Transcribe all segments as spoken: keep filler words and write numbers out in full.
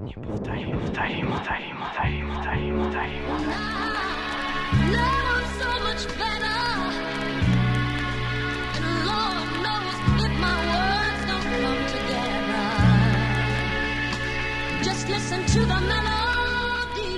Неповторимо, повторимо, повторимо, повторимо, повторимо, повторимо. Listen to the melody.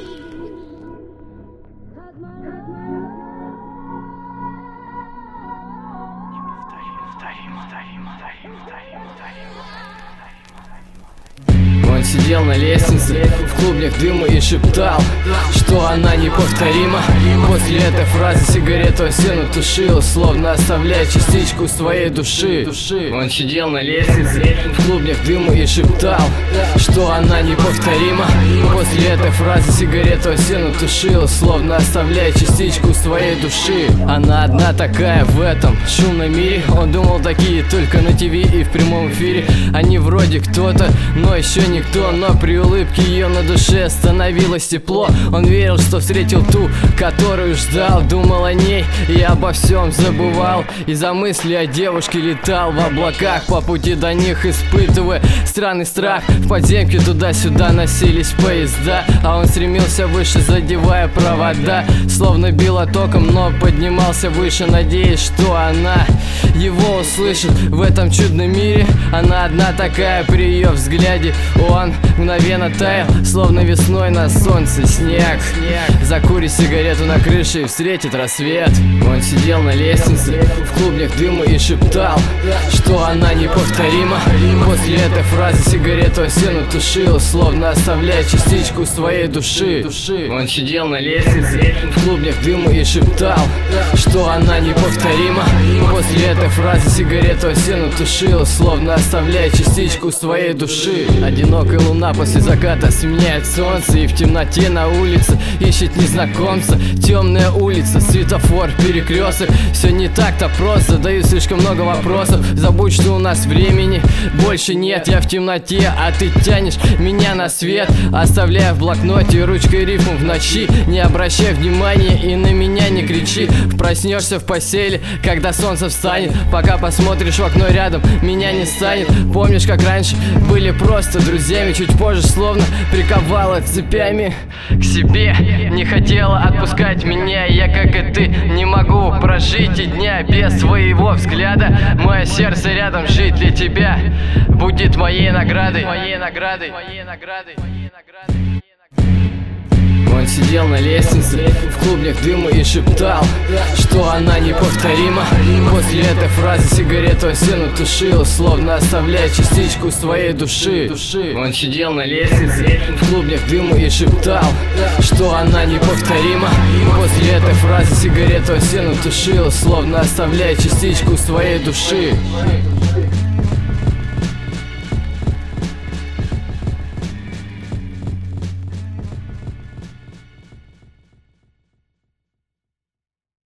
Он сидел на лестнице, в клубнях дыма и шептал, что она неповторима. После этой фразы сигарету о стену тушил, словно оставляя частичку своей души. Он сидел на лестнице, в клубнях дыма и шептал, что она неповторима. После этой фразы сигарету о стену тушил, словно оставляя частичку своей души. Она одна такая в этом шумном мире. Он думал, такие только на ТВ и в прямом эфире. Они вроде кто-то, но еще никто. Но при улыбке ее на душе становилось тепло. Он верил, что встретил ту, которую ждал. Думал о ней и обо всем забывал. Из-за мысли о девушке летал в облаках, по пути до них испытывая странный страх. В подземке туда-сюда носились поезда, а он стремился выше, задевая провода. Словно било током, но поднимался выше, надеясь, что она его услышит в этом чудном мире. Она одна такая, при ее взгляде он мгновенно таял, словно весной на солнце снег. Закурит сигарету на крыше и встретит рассвет. Он сидел на лестнице, в клубнях дыма и шептал, что она неповторима. После этой фразы сигарету о стену тушил, словно оставляя частичку своей души. Он сидел на лестнице, в клубнях дыма и шептал, что она неповторима. После этой фразы сигарету о стену тушил, словно оставляя частичку своей души. Одинокая луна после заката сменяет солнце, и в темноте на улице ищет незнакомца. Темная улица, светофор, перекресток. Все не так-то просто, задаю слишком много вопросов. Забудь, что у нас времени больше нет. Я в темноте, а ты тянешь меня на свет, оставляя в блокноте ручкой рифму в ночи. Не обращай внимания и на меня не кричи. Проснешься в постели, когда солнце встанет. Пока посмотришь в окно рядом, меня не станет. Помнишь, как раньше были просто друзьями, чуть позже словно приковала цепями к себе. Не хотела отпускать меня, я, как и ты, не могу прожить и дня без твоего взгляда. Мое сердце рядом, жить для тебя будет моей наградой, моей наградой, моей наградой, моей наградой. Он сидел на лестнице, в клубнях дыма и шептал, что она неповторима. После этой фразы сигарету о стену тушил, словно оставляя частичку своей души. Он сидел на лестнице, в клубнях дыма и шептал, что она неповторима. После этой фразы сигарету о стену тушил, словно оставляя частичку своей души.